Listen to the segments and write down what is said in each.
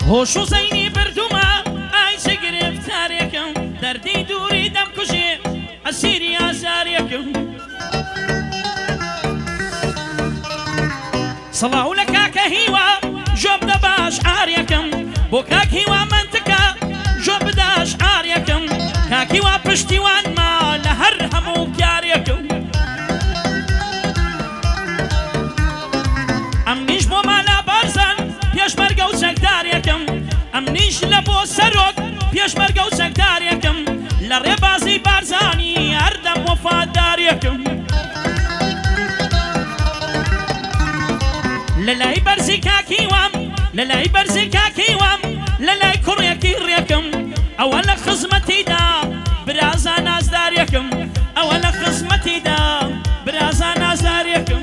هۆش و زەینی بردوومە ئایچە گرفتارێکم دەردی دووری دەمکوژێ ئەسیری ئازارێکم سەڵاو لە کاکە هیوا ژۆ بدە باش ئارێکم بۆ کاک هیوا منتکە ژۆ بدەش ئارێکم کاکیوا پشتیوانمە لە هەر هەموو کارێکم ئەمنیش بۆ مالا بارزان پێشمەرگە و چەکدارێکم ئەمنیش لە بۆ سەرۆک پێشمەرگە و چەکدارێکم لە ڕێبازی بارزانی هەردەم وەفادارێکم لەلای بەرزی کاکیوام لەلای بەرزی کاکیوام لەلای کوڕێکی ڕێکم ئەوە لە خزمەتیدا برازا نازدارێکم ئەوە لە خزمەتیدا برازا نازدارێکم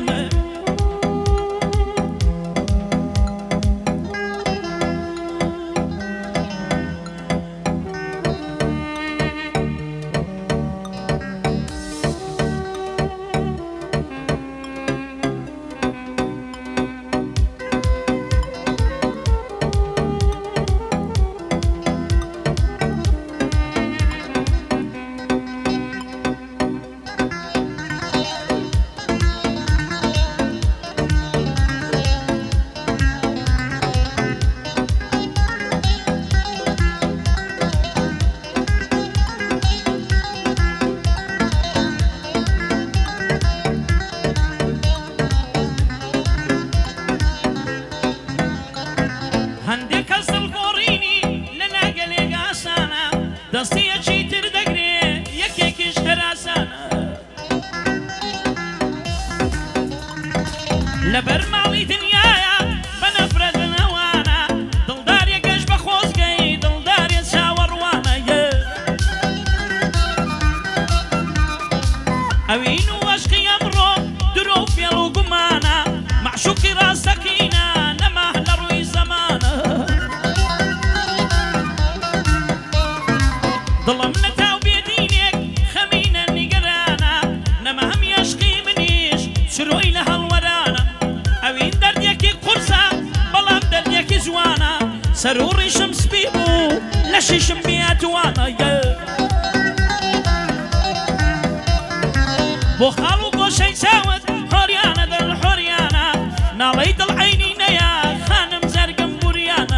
لەبەر ماڵی دنیاە بەنەفرەت نەوانە دڵدارێکەش بە خۆزگەی دڵدارێ چاوەڕوانە ئەوین و وەشقی ئەمڕۆ درۆ و فێڵ و گومانە معشوقی ڕاستەقینە نەما لە ڕووی زەمانە دڵم نەتاو بێدینێک خەمینە نیگەرانە نەما هەمی عەشقی منیش چرۆی لە هەڵوەرانە ئەوین دەردێکی قورسە بەڵام دەردێکی جوانە سەر و ڕیشم سپی بوو لە شیشم بێتوانە بۆ خاڵ و گۆشەی چاوت حۆریانە دڵ حۆریانە ناڵەی دڵ عەینی نەیە خانم زەرگم بوریانە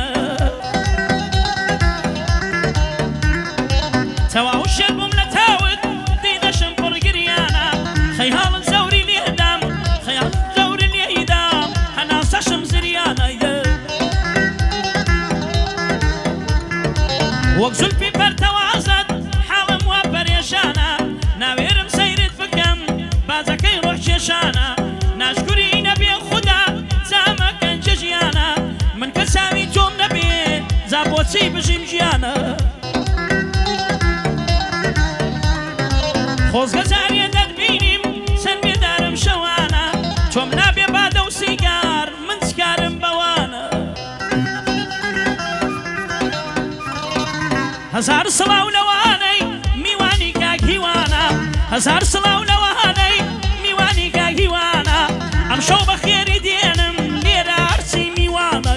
تەواو شێر بووم لە تاوت دیدەشم پڕگریانە خەیهاڵن زەوری لێدام خەیاڵ زەوری لێیدام هەناسەشم زریانە وەک زولفی پەرتەوازت حاڵم وا پەرێشانە ناوێرم سەیرت بکەم بازەکەی ڕۆژکێشانە ناشکوری نەبێ خودا جامە گەنجە ژیانە من کە چاوی تۆم نەبێ جا بۆچی بژیم ژیانە خۆزگە جارێ دەتبینیم چەند بێدارم شەوانە تۆم نابێ بادە و سیگار من چکارم بەوانە هەزار سڵاو لەوانەی میوانی کاک هیوانە هەزار سڵاو لەوانەی میوانی کاک هیوانە ئەم شەو بە خێری دێنم لێرە هەرچی میوانە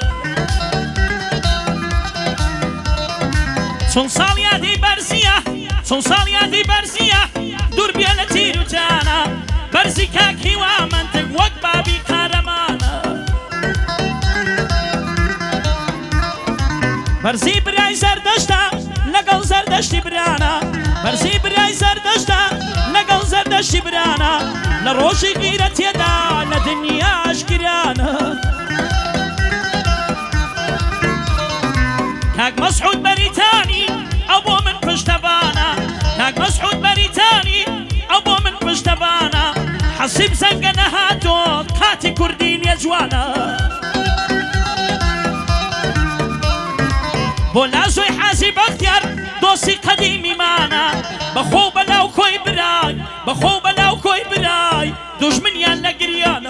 چۆن ساڵ یادی بەرزیە چۆن ساڵ یادی بەرزیە دوور بێ لە تیر و جانە بەرزی کاک هیوا منتق وەک بابی قارەمانە بەرزی برای زەردەشتە لەگەڵ زەردەشتی برانە بەرزی برای زەردەشتە لەگەڵ زەردەشتی برانە لە ڕۆژی غیرە تێدا لە دنیا ئاشکرانە کاک مەسعود بەریتانی ئەو بۆ من پشتەبانە کاک مەسعود بەریتانی ئەو بۆ من پشتەبانە حەسیب زەنگە نەهاتۆ قاتی کوردی نێجوانە بۆ لازۆی حازی بەختیار دۆستی قەدیمیمانە بەخۆ بەلاو کۆی برای بەخۆ بەلاو کۆی برای دوژمنیان لە گریانە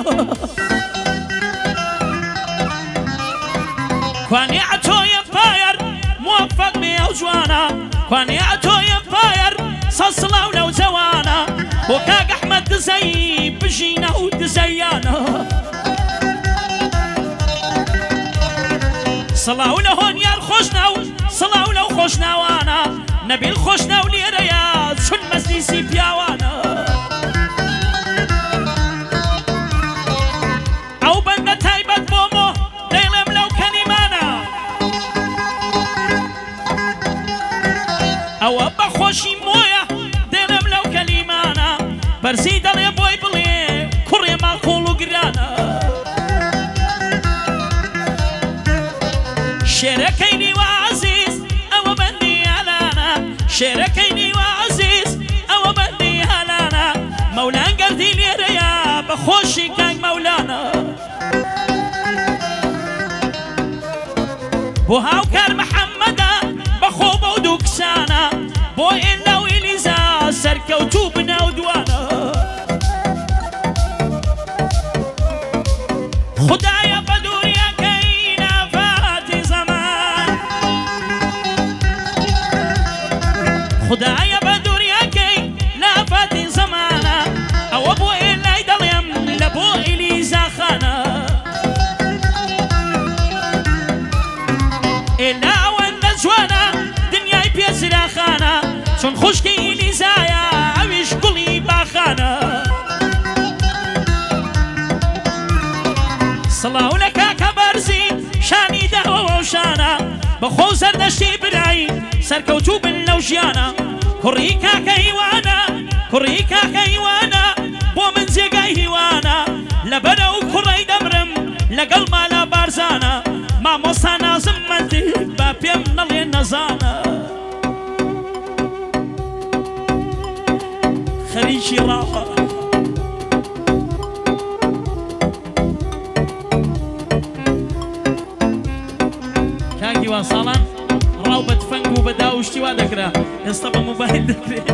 کوانێ ئەتۆیە پایر موفق بێ ئەو جوانە کوانێ ئەتۆیە پایر سەد سڵاو لەو جەوانە بۆ کاک ئەحمەد دزەی بژینە و دزەیانە سڵاو لە هۆنیار خۆشنا و سڵاو لەو خۆشناوانە نەبیل خۆشنا و لێرەیە چون مەزلیسی پیاوانە ئەو بەندە تایبەت بۆمۆ دەیڵێم لەو کەلیمانە ئەوە بەخۆشی مۆیە دەیڵێم لەو کەلیمانە بەرزی دەڵێ بۆی بڵێ کوڕێ ماڵقۆڵ و گرانە شێرەکەی نیوە عەزیز ئەوە بەندی هەلانە شێرەکەی نیوە عەزیز ئەوە بەندی هەلانە مەولان گەردی لێرەیە بەخۆشی کاک مەولانە بۆ هاوکار محەممەدە بەخۆ بەو دوو کسانە بۆ ئێندا و ئیلیزا سەرکەوتوو بناو دوانە خدایە بە دووریەکەی نافاتی زەمان خدایە بە دووریەکەی نافاتی زەمانە ئەوە بۆ ئێلای دەڵێم لە بۆ ئیلیزا خانە ئێلا ئەوەندە جوانە دنیای پێزراخانە چون خوشکی ئیلیزایە ئەویش گوڵی باخانە سڵاو لە کاکە بەرزی شانی داوە شانە بەخۆ زەردەشتی برایی سەرکەوتوو بن لەو ژیانە کوڕی کاکە هیوانە کوڕی کاکە هیوانە بۆ من جێگای هیوانە لەبەرە و کوڕەی دەمرم لەگەڵ مالا بارزانە مامۆستا نازم مەندی با پێم نەڵێ نەزانە خەریکی ڕاوە کاکیوان ساڵان ڕاو بە تفەنگ و بە داوشتی وا دەکرا ئێستا بە موبایل دەکرێت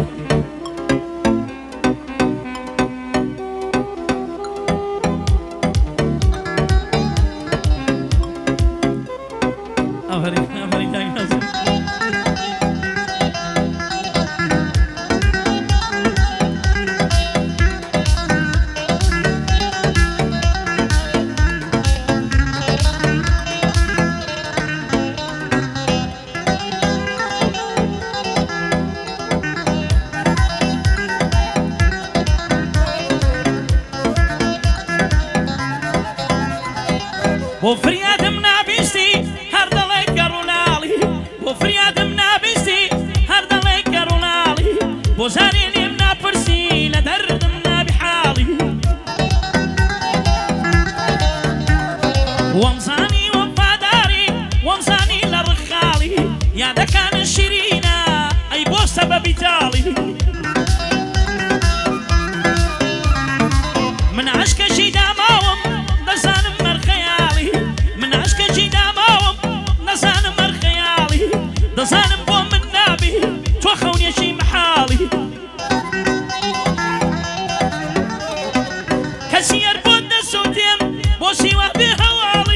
بۆ فریادم نابیستی هەر دەڵێ گەڕووناڵی بۆ فریادم نابیستی هەر دەڵێ گەڕووناڵی بۆ زانێ لێم ناپرسی لە دەردم نابی حاڵی وەمزانی وەفاداری وەمزانی لە ڕخاڵی یادەکانت شیرینە ئەی بۆ سەبەبی تاڵی من عەشقەشی داماوم دەزانم مەرخەیاڵی من عەشقەشی داماوم نەزانم مەرخەیاڵی دەزانم بۆ من نابی تۆ خەونێکی محاڵی کەسی هەر بۆ دەسووتێم بۆ سیوا بێ هەواڵی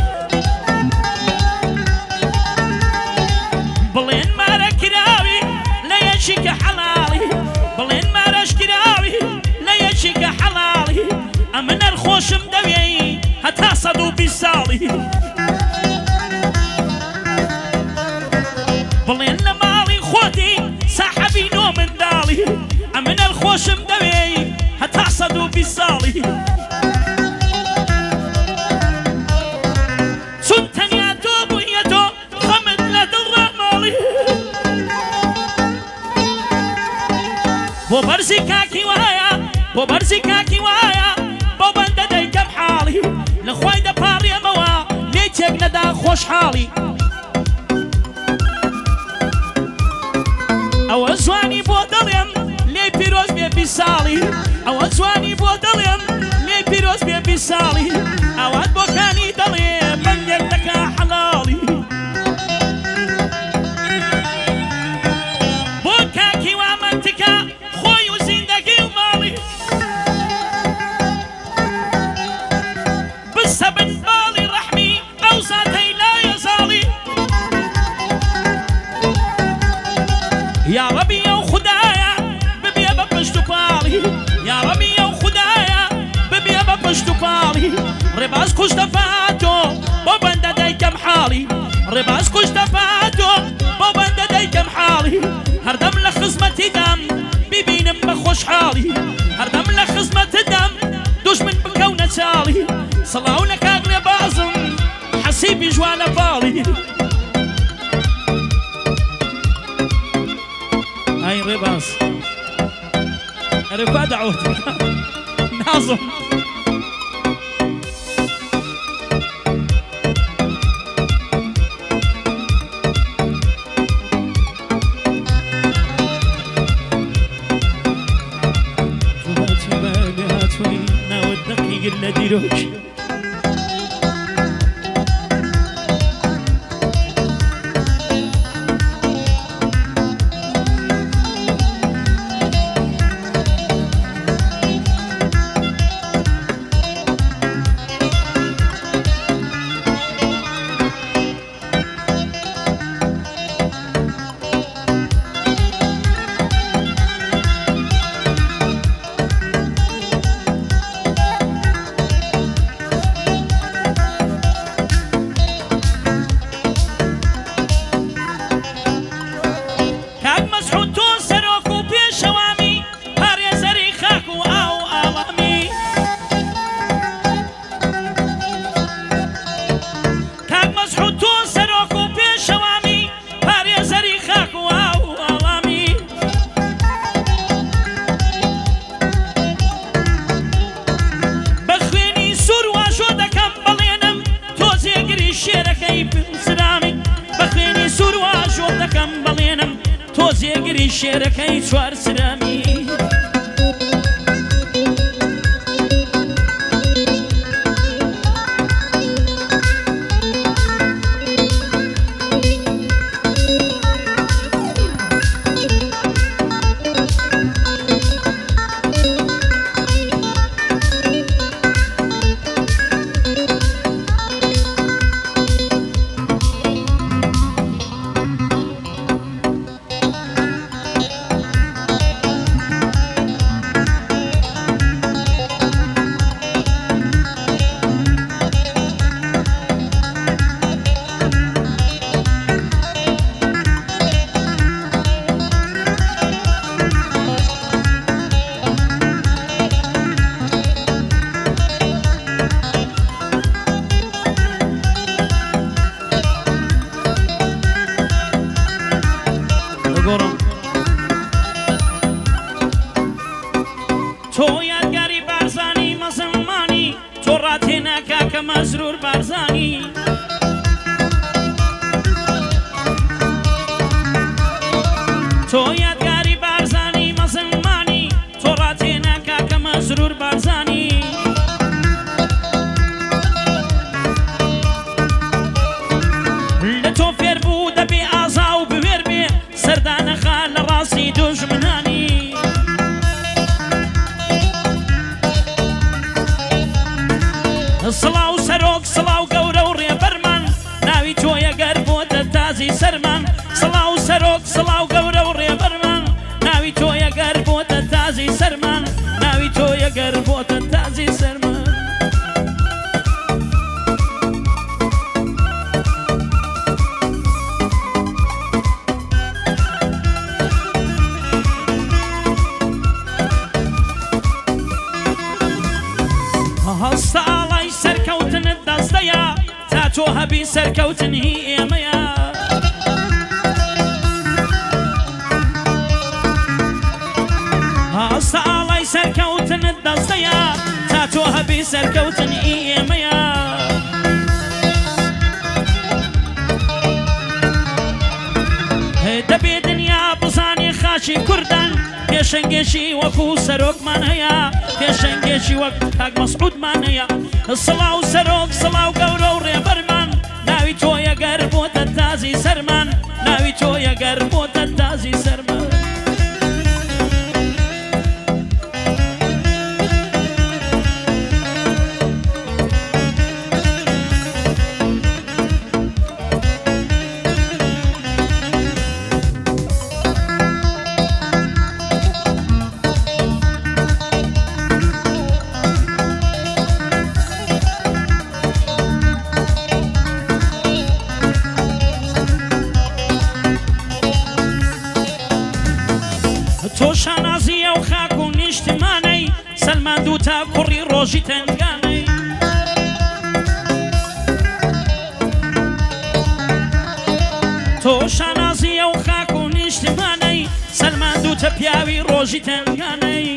بڵێن مارە کراوی لە یەکێکە حەڵاڵی بڵێن مارەش کراوی لە یەکێکە حەڵاڵی ئەمن هەرخۆشم دەوێی هەتا 120 ساڵی بڵێن لە ماڵی خۆتی ساحەبی نۆ منداڵی ئەمن هەرخۆشم دەوێی هەتا 120 ساڵی چون تەنیا تۆ بوویە تۆ خەمت لە دڵ ڕاماڵی بۆ بەرزی کاکی وایە بۆ بەرزی کاکی وایە بۆ بەندە دەیکەم حاڵی لە خوای دەپاڕێمەوە لێ تێک نەدا خۆشحاڵی ئەوە جوانی بۆ دەڵێم لێ پیرۆز بێ 20 ساڵی ئەوە جوانی بۆ دەڵێم لێ پیرۆز بێ 20 ساڵی ئەوات بۆکانی دەڵێ بەندێک دەکا حەڵاڵی بۆ کاکی وا منتکە خۆی و زیندەگی و ماڵی بستە بن باڵی ڕەحمی ئەو زاتەی لا یەزاڵی یا ڕەبی ئەو خودایە ببێ بە پشت و پاڵی یا ڕەبی ئەو خودایە ببێ بە پشت و پاڵی ڕێباز کوژ دەفاتۆ بۆ بەندە دەیکەم حاڵی حالي ڕێباز خوش دەباتۆ بۆ بەندە دەیکەم حاڵی هەردەم لە خزمەتیدام ببینم بە خۆشحاڵی هەردەم لە خزمەتدام دوژمن بکەونە چاڵی سڵاو لە کاک ڕێبازم حەسیبی جوانە باڵی ئای ڕێباز ئەرێ با دەعوەتەکە نازم لە دیرۆک تۆزێگری شێرەکەی چوار سرامی تۆ یادگاری بارزانی مەزمانی تۆ ڕاتێناکا کە مەزرور بارزانی تۆ یادگاری بارزانی مەزمانی تۆ ڕاتێناکا کە مەزرور بارزانی لە تۆ فێر بوو دەبێ ئازا و بوێر بێ سەردانەخا لە ڕاستی دوژمنانی سڵاو سەرۆک سڵاو گەورە و ڕێبەرمان ناوی تۆیە گەر بۆتە تازی سەرمان سڵاو سەرۆک سڵاو گەورە و ڕێبەرمان ناوی تۆیە گەر بۆتە تازی سەرمان ناوی تۆیە گەر بۆتە تازی سەرمان هەستا ئاڵای سەرکەوتنت دەستەیە تا تۆ هەبی سەرکەوتن هی ئێمەیە هەستا ئاڵای سەرکەوتنت دەستەیە تا تۆ هەبی سەرکەوتن هی ئێمەیە دەبێ دنیا بزانێ خاچی کوردان پێشەنگێکی وەکو سەرۆکمان هەیە پێشەنگێکی وەک کاک مەسعودمان هەیە سڵاو سەرۆک سڵاو گەورە و ڕێبەرمان ناوی تۆیە گەر بۆتە تازی سەرمان ناوی تۆیە گەر بۆتە تازی سەرمان سلمان دوو تا کوڕی ڕۆژی تەنگانەی تۆ شانازی ئەو خاک و نیشتمانەی سلمان دوو تە پیاوی ڕۆژی تەنگانەی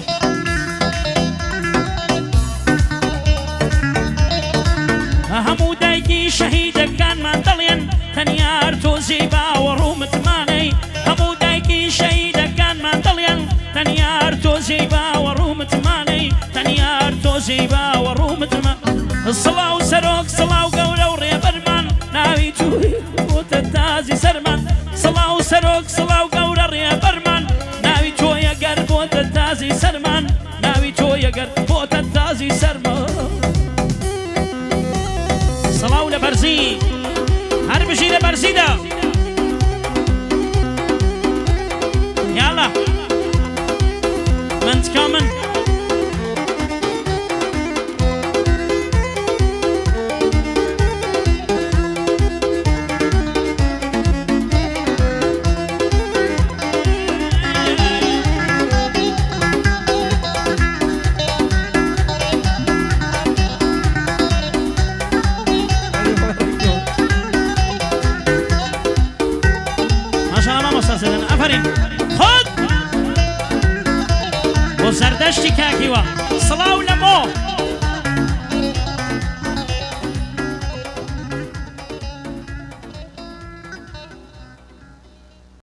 هەموو دایکی شەهیدەکانمان دەڵێن تەنیار تۆزی باوەڕوومتمانەی هەموو دایکی شەهیدەکانمان دەڵێن تەنیار تۆزی باوەڕوومتمانەی تەنیار تۆزی باوەڕوومتمان سڵاو سەرۆک سڵاو گەورە و ڕێبەرمان ناوی توی بۆتە تازی سەرمان سڵاو سەرۆک سڵاو گەورە ڕێبەرمان ناوی تۆیەگەر بۆتە تازی سەرمان ناوی تۆیەگەر بۆتە تازی سەرمان سڵاو لە بەرزی هەر بژی لە بەرزیدا یاڵا منتکا من خود بۆ سەردەشتی کاکیوە سڵاو لە مۆ